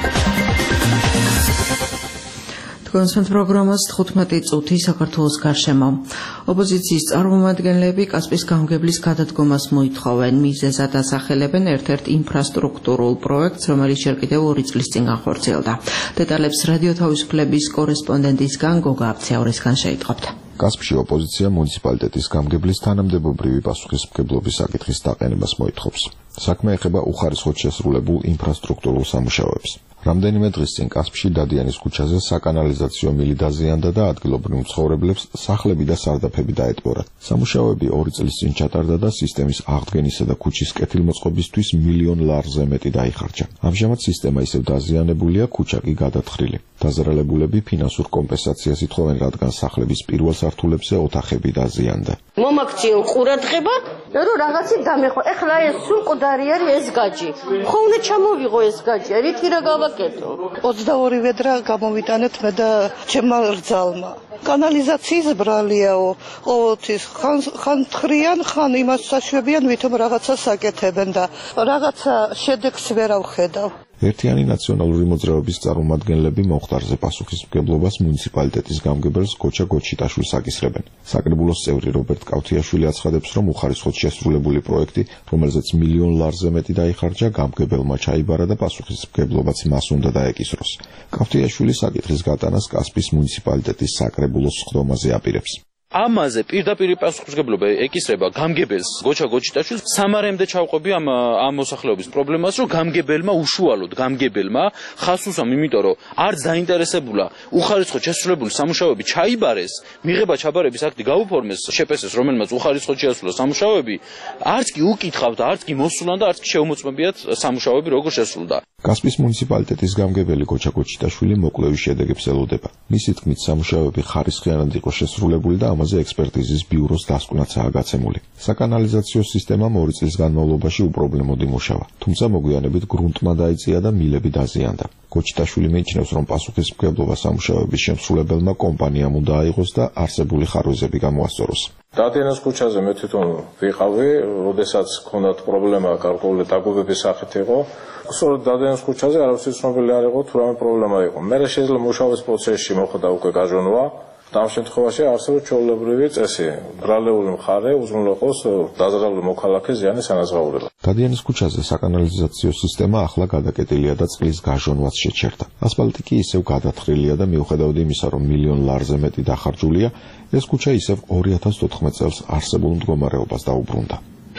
H: კონსერტ პროგრამას თხუთმეტი წუთი საქართველოს გარშემო. ოპოზიციის წარმომადგენლები კასპიის გამგებლის გადადგომას მოითხოვენ. მიზეზად ასახელებენ ერთ-ერთ ინფრასტრუქტურულ პროექტს, რომელიც ჯერ კიდევ ორი წლის წინ განხორციელდა. დეტალებს რადიო თავისუფლების კორესპონდენტისგან გოგა აბცეორისგან შეიტყობთ.
N: კასპში ოპოზიცია მუნიციპალიტეტის გამგებლის თანამდებობრივი პასუხისმგებლობის საკითხის დაყენებას მოითხოვს. საქმე ეხება უხარისხოდ შესრულებულ ინფრასტრუქტურულ სამუშაოებს. რამდენიმე დღის წინ კასპში დადიანის ქუჩაზე საკანალიზაციო მილი დაზიანდა და ადგილობრივ მცხოვრებლებს სახლები და სარდაფები დაეტბორათ. სამუშაოები ორი წლის წინ ჩატარდა და სისტემის აღდგენისა და ქუჩის კეთილმოწყობისთვის მილიონ ლარზე მეტი დაიხარჯა. ამჟამად სისტემა ისევ დაზიანებულია, ქუჩა კი გადათხრილი. დაზარალებულები ფინანსურ კომპენსაციას ითხოვენ, რადგან სახლების პირველ სართულებზე ოთახები დაზიანდა.
O: მომაქციელ ყურადღება, რომ რაღაცით დამეხო. ეხლა ეს სულ ყუდარი არის ეს გაჯი. ხო უნდა ჩამოვიღო ეს გაჯი, რითი რა გავაკეთო?
P: ოცდაორი ვედრა გამოვიტანეთ მე და ჩემმა რძალმა. კანალიზაციის ბრალიაო, ყოველთვის ხან ხან თხრიან, ხან იმას საშვებიან, ვითომ რაღაცას აკეთებენ და რაღაცა შედეგს ვერ ავხედავ.
N: ერთიანი ნაციონალური მოძრაობის წარმომადგენლები მომხდარზე პასუხისმგებლობას მუნიციპალიტეტის გამგებელს გოჩა გოჩიტაშვილს აკისრებენ. საკრებულოს წევრი რობერტ კავთიაშვილი აცხადებს, რომ უხარისხოდ შესრულებული პროექტი, რომელზეც მილიონ ლარზე მეტი დაიხარჯა, გამგებელმა ჩაიბარა და პასუხისმგებლობაც მას უნდა დაეკისროს. კავთიაშვილი საკითხის გატანას კასპის მუნიციპალიტეტის საკრებულოს სხდომაზე აპირებს.
Q: ამაზე პირდაპირ პასუხისმგებლობა ეკისრება გამგებელს გოჩა გოჩიტაშვილს. სამარემდე ჩავყვები ამ ამ მოსახლეობის პრობლემას, რომ გამგებელმა უშუალოდ გამგებელმა ხას უსვამ, იმიტომ რომ არც დაინტერესებულა უხარისხოდ შესრულებული სამუშაოები ჩაიბარეს, მიღება ჩაბარების აქტი გაუფორმეს შეპესეს, რომელმაც უხარისხოდ შეასრულა სამუშაოები, არც კი უკითხავდა, არც კი მოსულან და არც კი შეუმოწმებიათ სამუშაოები როგორ შესრულდა.
N: კასპის მუნიციპალიტეტის გამგებელი გოჩა გოჩიტაშვილი მოკლევის შედეგებს ელოდება. მისი თქმით, სამუშაოები ხარისხიანად იყო შესრულებული და ამაზე ექსპერტიზის ბიუროს დასკვნაცაა გაცემული. საკანალიზაციო სისტემამ ორი წლის განმავლობაში უპრობლემოდ იმუშავა, თუმცა მოგვიანებით გრუნტმა დაიწია და მილები დაზიანდა. გოჩიტაშვილი მიიჩნევს, რომ პასუხისმგებლობა სამუშაოების შემსრულებელმა კომპანიამ უნდა აიღოს და არსებული ხარვეზები გამოასწოროს.
R: დადიანის ქუჩაზე მე თვითონ ვიყავი, როდესაც ქონდათ პრობლემა გარკვეული დაგვებების სახით იყო. სწორედ დადიანის ქუჩაზე არავის ცნობილი არ იყო თუ რამე პრობლემა იყო. მე შეიძლება მუშაობის პროცესში მოხდა უკვე გაჟონვა. ამ შემთხვევაში არსებობს ჩვეულებრივი წესი, ბრალეული მხარე უზრუნველყოს დაზარალებული მოქალაქის ზიანის ანაზღაურება.
N: დადიანის ქუჩაზე საკანალიზაციო სისტემა ახლა გადაკეტილია და წყლის გაჟონვაც შეჩერდა. ასფალტი კი ისევ გადათხრილია და მიუხედავად იმისა, რომ მილიონ ლარზე მეტი დახარჯულია, ეს ქუჩა ისევ ორი ათას ოთხმეტ წელს არსებულ მდგომარეობას დაუბრუნდა.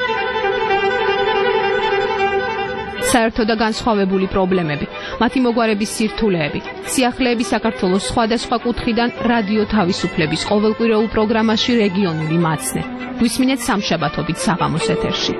S: საერთო და განსხვავებული პრობლემები, მათი მოგვარების სირთულეები, სიახლეები საქართველოს სხვადასხვა კუთხიდან რადიო თავისუფლების ყოველკვირეულ პროგრამაში რეგიონული მაცნე. გვისმინეთ სამშაბათობით საღამოს ეთერში.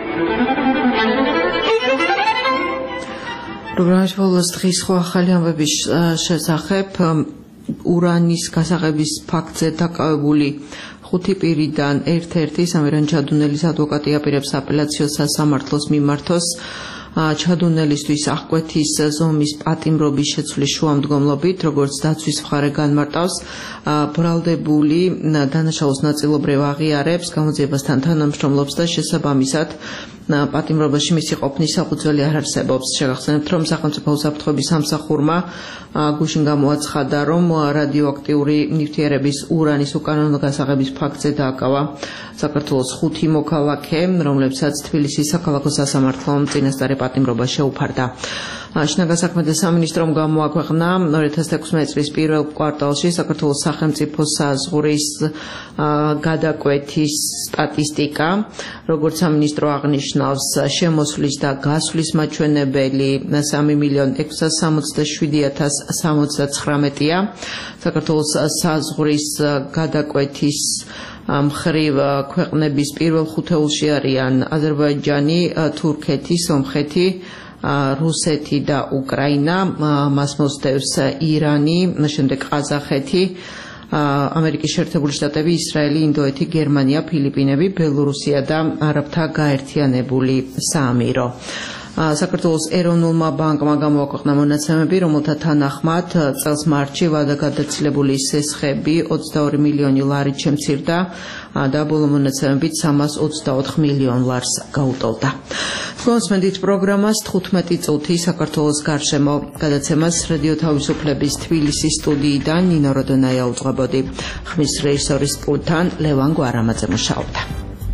H: პროგრამაში ბოლოს დღის სხვა ახალი ამბების შესახებ ურანის გასაღების ფაქტზე დაკავებული ხუთი პირიდან ერთ-ერთი სამირან ჩადუნელის ადვოკატი აპირებს აპელაციო სასამართლოს მიმართოს ჩადუნელისთვის აღკვეთის ზომის პატიმრობის შეცვლის შუამდგომლობით, როგორც დაცვის მხარე განმარტავს, ბრალდებული დანაშაულს ნაწილობრივ აღიარებს, გამოძიებასთან თანამშრომლობს და შესაბამისად პატიმრობაში მისი ყოფნის საფუძველი არ არსებობს. შეგახსენებთ, რომ სახელმწიფო უსაფრთხოების სამსახურმა გუშინ გამოაცხადა, რომ რადიოაქტიური ნივთიერების ურანის უკანონო გასაღების ფაქტზე დააკავა საქართველოს ხუთი მოქალაქე, რომლებსაც თბილისის საქალაქო სასამართლომ წინასწარი პატიმრობა შეუფარდა. შინაგან საქმეთა სამინისტრომ გამოაქვეყნა ორი ათას ექვსმეტი წლის პირველ კვარტალში საქართველოს სახელმწიფო საზღვრის გადაკვეთის სტატისტიკა, როგორც სამინისტრო აღნიშნავს, შემოსვლის და გასვლის მაჩვენებელი სამი მილიონი ექვსსა სამოცდაშვიდი ათას სამოცდაცხრამეტია. საქართველოს საზღვრის გადაკვეთის მხრივ ქვეყნების პირველ ხუთეულში არიან აზერბაიჯანი, თურქეთი, სომხეთი, რუსეთი და უკრაინა, მას მოსდევს ირანი, შემდეგ ყაზახეთი, ამერიკის შეერთებული შტატები, ისრაელი, ინდოეთი, გერმანია, ფილიპინები, ბელორუსია და არაბთა გაერთიანებული საამირო. საქართველოს ეროვნულმა ბანკმა გამოაქვეყნა მონაცემები, რომელთა თანახმად წელს მარტში ვადაგადაცილებული სესხები ოცდაორი მილიონი ლარით შემცირდა და ბოლო მონაცემებით სამას ოცდაოთხ მილიონ ლარს გაუტოლდა. Თქვენს პროგრამას თხუთმეტი წუთი საქართველოს გარშემო გადაცემას რადიო თავისუფლების თბილისის სტუდიიდან ნინო როდონაია უძღვებოდი. ხმის რეჟისორის პულტთან ლევან გვარამაძე მუშაობდა.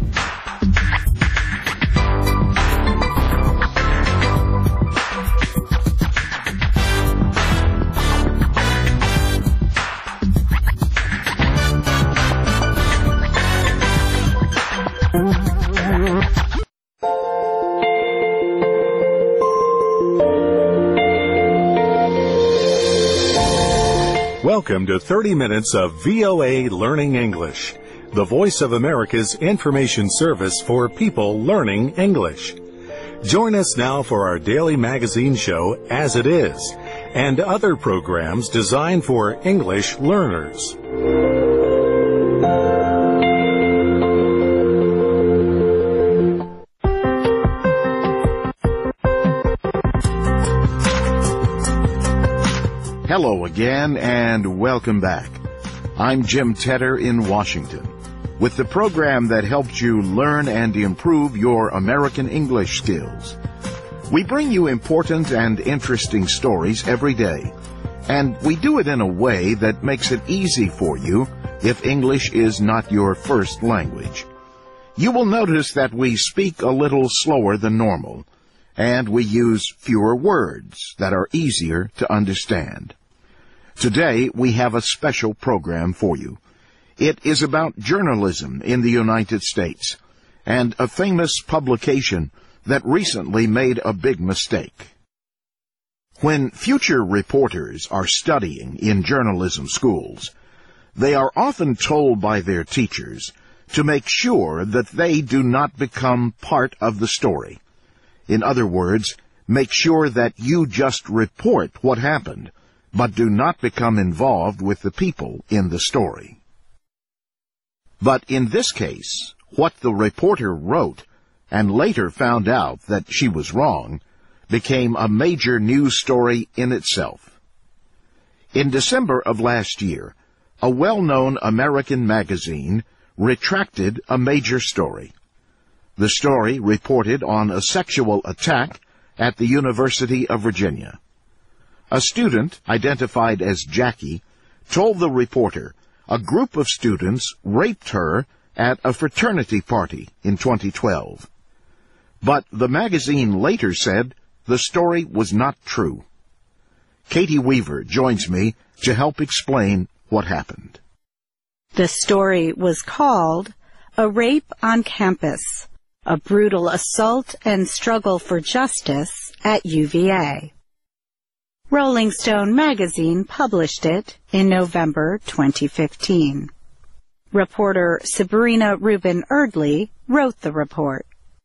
T: Welcome to thirty minutes of V O A Learning English, the voice of America's information service for people learning English. Join us now for our daily magazine show, As It Is, and other programs designed for English learners.
U: Hello again and welcome back. I'm Jim Tedder in Washington with the program that helps you learn and improve your American English skills. We bring you important and interesting stories every day, and we do it in a way that makes it easy for you if English is not your first language. You will notice that we speak a little slower than normal, and we use fewer words that are easier to understand. Today, we have a special program for you. It is about journalism in the United States and a famous publication that recently made a big mistake. When future reporters are studying in journalism schools, they are often told by their teachers to make sure that they do not become part of the story. In other words, make sure that you just report what happened, but do not become involved with the people in the story. But in this case, what the reporter wrote, and later found out that she was wrong, became a major news story in itself. In December of last year, a well-known American magazine retracted a major story. The story reported on a sexual attack at the University of Virginia. A student, identified as Jackie, told the reporter a group of students raped her at a fraternity party in twenty twelve. But the magazine later said the story was not true. Katie Weaver joins me to help explain what happened.
V: The story was called A Rape on Campus, a Brutal Assault and Struggle for Justice at U V A. Rolling Stone magazine published it in November twenty fifteen. Reporter Sabrina Rubin Erdley wrote the report.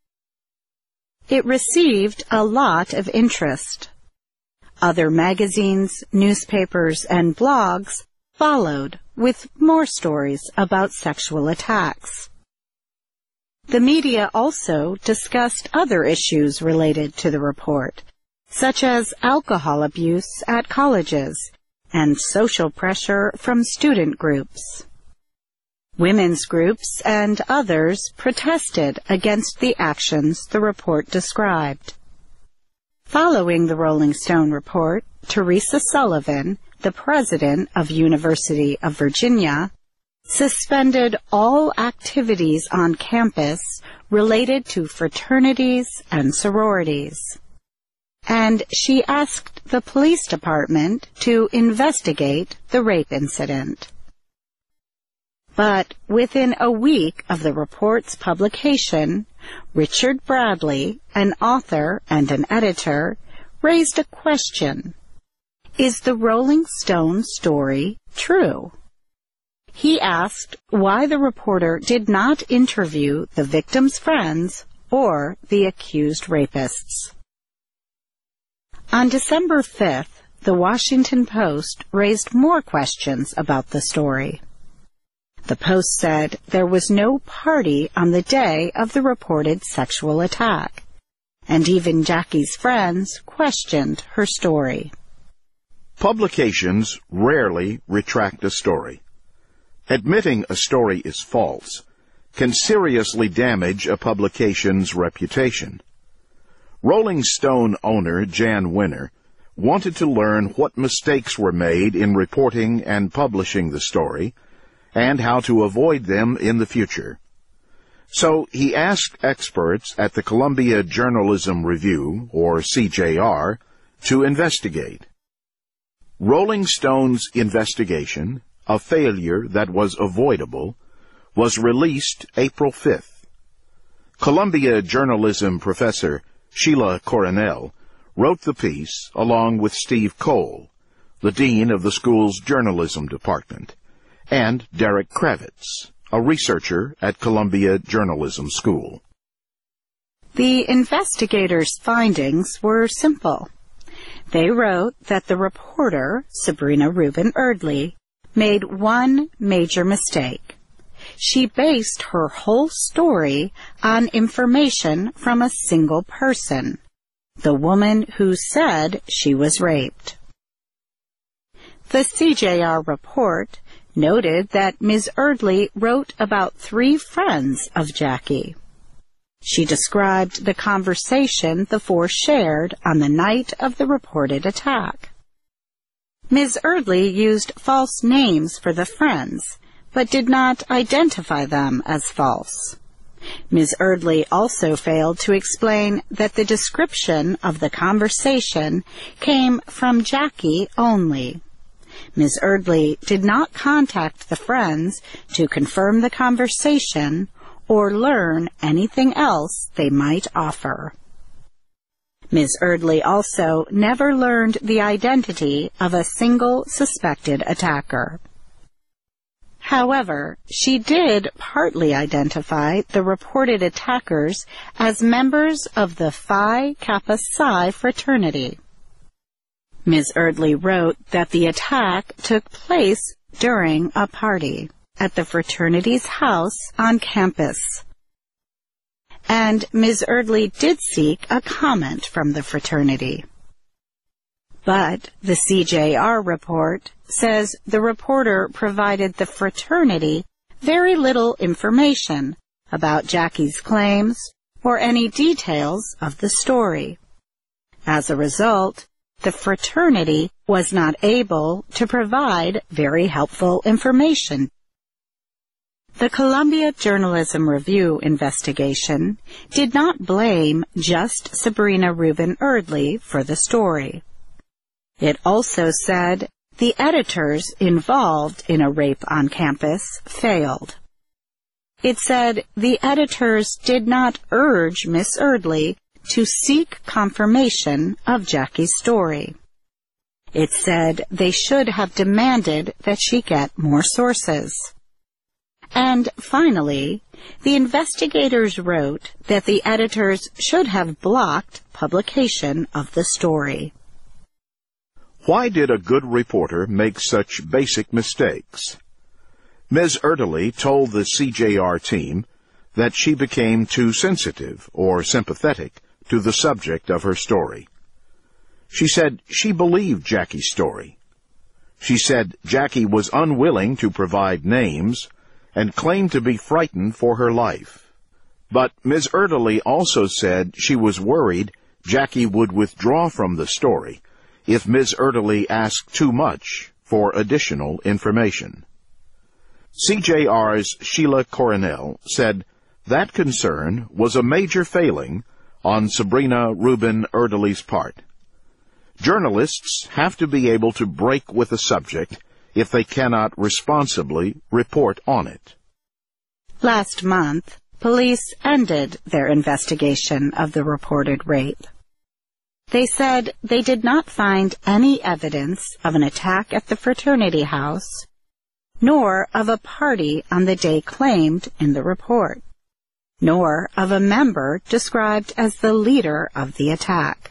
V: It received a lot of interest. Other magazines, newspapers, and blogs followed with more stories about sexual attacks. The media also discussed other issues related to the report, such as alcohol abuse at colleges and social pressure from student groups. Women's groups and others protested against the actions the report described. Following the Rolling Stone report, Teresa Sullivan, the president of University of Virginia, suspended all activities on campus related to fraternities and sororities. And she asked the police department to investigate the rape incident. But within a week of the report's publication, Richard Bradley, an author and an editor, raised a question. Is the Rolling Stone story true? He asked why the reporter did not interview the victim's friends or the accused rapists. On December fifth, the Washington Post raised more questions about the story. The Post said there was no party on the day of the reported sexual attack, and even Jackie's friends questioned her story.
U: Publications rarely retract a story. Admitting a story is false can seriously damage a publication's reputation. Rolling Stone owner Jan Winner wanted to learn what mistakes were made in reporting and publishing the story, and how to avoid them in the future. So he asked experts at the Columbia Journalism Review, or C J R, to investigate. Rolling Stone's investigation, a failure that was avoidable, was released April fifth. Columbia journalism professor Sheila Coronel wrote the piece along with Steve Cole, the dean of the school's journalism department, and Derek Kravitz, a researcher at Columbia Journalism School.
V: The investigators' findings were simple. They wrote that the reporter, Sabrina Rubin Erdely, made one major mistake. She based her whole story on information from a single person, the woman who said she was raped. The C J R report noted that Miz Erdely wrote about three friends of Jackie. She described the conversation the four shared on the night of the reported attack. Miz Erdely used false names for the friends, but did not identify them as false. Miz Erdely also failed to explain that the description of the conversation came from Jackie only. Miz Erdely did not contact the friends to confirm the conversation or learn anything else they might offer. Miz Erdely also never learned the identity of a single suspected attacker. However, she did partly identify the reported attackers as members of the Phi Kappa Psi fraternity. Miz Erdely wrote that the attack took place during a party at the fraternity's house on campus. And Miz Erdely did seek a comment from the fraternity. But the C J R report says the reporter provided the fraternity very little information about Jackie's claims or any details of the story. As a result, the fraternity was not able to provide very helpful information. The Columbia Journalism Review investigation did not blame just Sabrina Rubin Erdely for the story. It also said the editors involved in a rape on campus failed. It said the editors did not urge Miss Erdely to seek confirmation of Jackie's story. It said they should have demanded that she get more sources. And finally, the investigators wrote that the editors should have blocked publication of the story.
U: Why did a good reporter make such basic mistakes? Miz Erdely told the C J R team that she became too sensitive or sympathetic to the subject of her story. She said she believed Jackie's story. She said Jackie was unwilling to provide names and claimed to be frightened for her life. But Miz Erdely also said she was worried Jackie would withdraw from the story if Miz Erdely asked too much for additional information. C J R's Sheila Coronel said that concern was a major failing on Sabrina Rubin Erdely's part. Journalists have to be able to break with a subject if they cannot responsibly report on it.
V: Last month, police ended their investigation of the reported rape. They said they did not find any evidence of an attack at the fraternity house, nor of a party on the day claimed in the report, nor of a member described as the leader of the attack.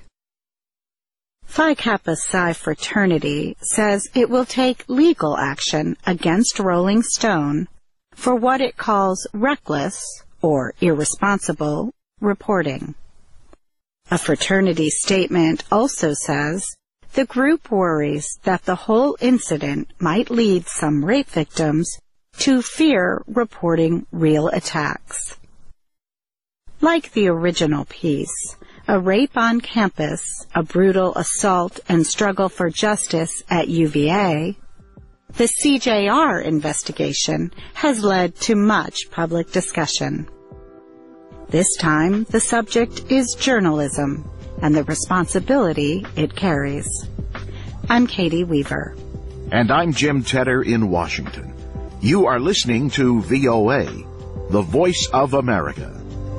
V: Phi Kappa Psi fraternity says it will take legal action against Rolling Stone for what it calls reckless or irresponsible reporting. A fraternity statement also says, the group worries that the whole incident might lead some rape victims to fear reporting real attacks. Like the original piece, A Rape on Campus, A Brutal Assault and Struggle for Justice at U V A, the C J R investigation has led to much public discussion. This time, the subject is journalism and the responsibility it carries. I'm Katie Weaver.
U: And I'm Jim Tedder in Washington. You are listening to V O A, the voice of America.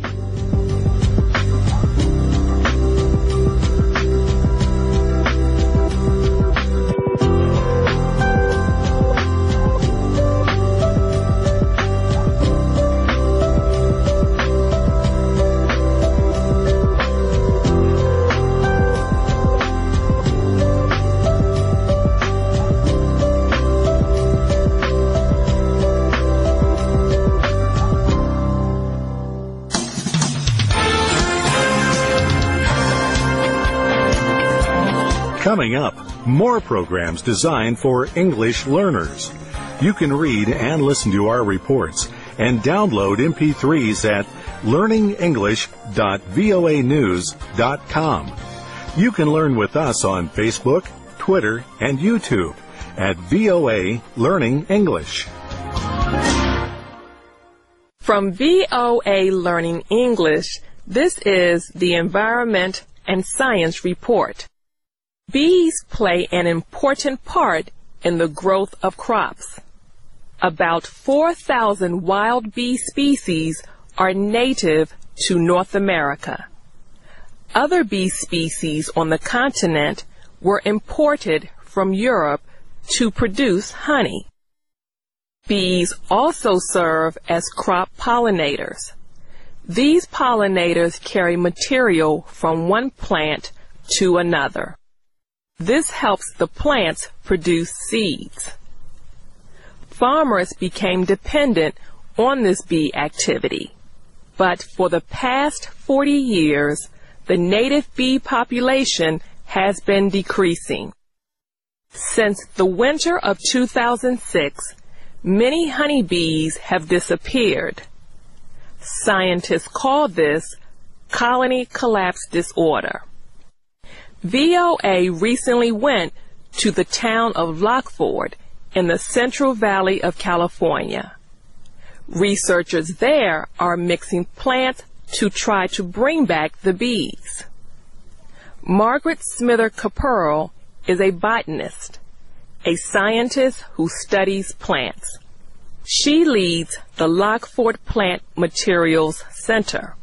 T: Coming up, more programs designed for English learners. You can read and listen to our reports and download M P threes at learning english dot voa news dot com. You can learn with us on Facebook, Twitter, and YouTube at V O A Learning English.
B: From V O A Learning English, this is the Environment and Science Report. Bees play an important part in the growth of crops. About four thousand wild bee species are native to North America. Other bee species on the continent were imported from Europe to produce honey. Bees also serve as crop pollinators. These pollinators carry material from one plant to another. This helps the plants produce seeds. Farmers became dependent on this bee activity, but for the past forty years, the native bee population has been decreasing. Since the winter of two thousand six, many honeybees have disappeared. Scientists call this colony collapse disorder. V O A recently went to the town of Lockford in the Central Valley of California. Researchers there are mixing plants to try to bring back the bees. Margaret Smither Caperl is a botanist, a scientist who studies plants. She leads the Lockford Plant Materials Center.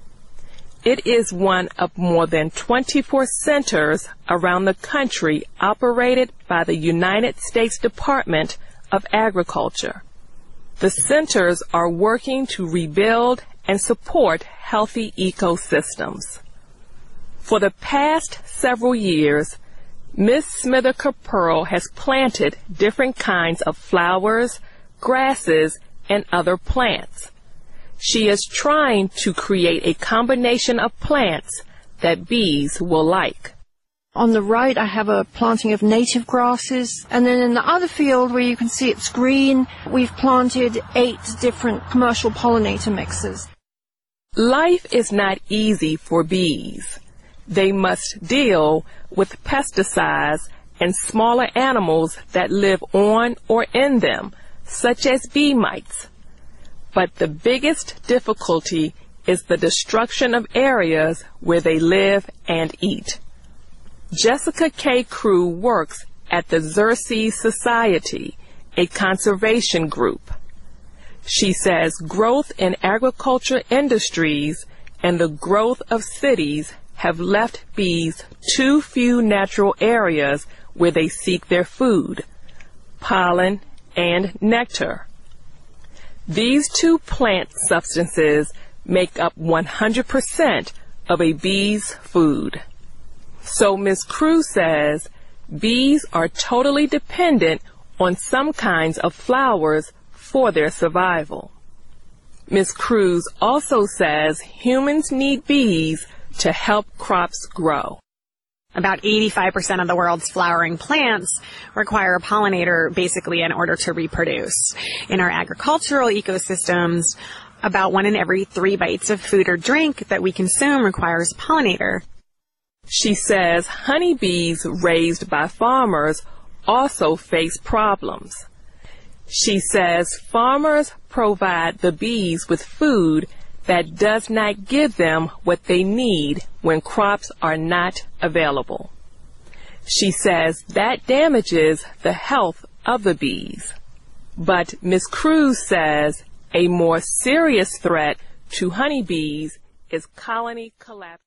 B: It is one of more than twenty-four centers around the country operated by the United States Department of Agriculture. The centers are working to rebuild and support healthy ecosystems. For the past several years, Miz Smither Caperl has planted different kinds of flowers, grasses, and other plants. She is trying to create a combination of plants that bees will like.
C: On the right, I have a planting of native grasses, and then in the other field where you can see it's green, we've planted eight different commercial pollinator mixes.
B: Life is not easy for bees. They must deal with pesticides and smaller animals that live on or in them, such as bee mites. But the biggest difficulty is the destruction of areas where they live and eat. Jessica K. Crew works at the Xerces Society, a conservation group. She says growth in agriculture industries and the growth of cities have left bees too few natural areas where they seek their food, pollen, and nectar. These two plant substances make up one hundred percent of a bee's food. So Miz Crew says bees are totally dependent on some kinds of flowers for their survival. Miz Crew also says humans need bees to help crops grow.
D: About eighty-five percent of the world's flowering plants require a pollinator basically in order to reproduce. In our agricultural ecosystems, about one in every three bites of food or drink that we consume requires a pollinator.
B: She says honeybees raised by farmers also face problems. She says farmers provide the bees with food that does not give them what they need when crops are not available. She says that damages the health of the bees. But Miz Cruz says a more serious threat to honeybees is colony collapse.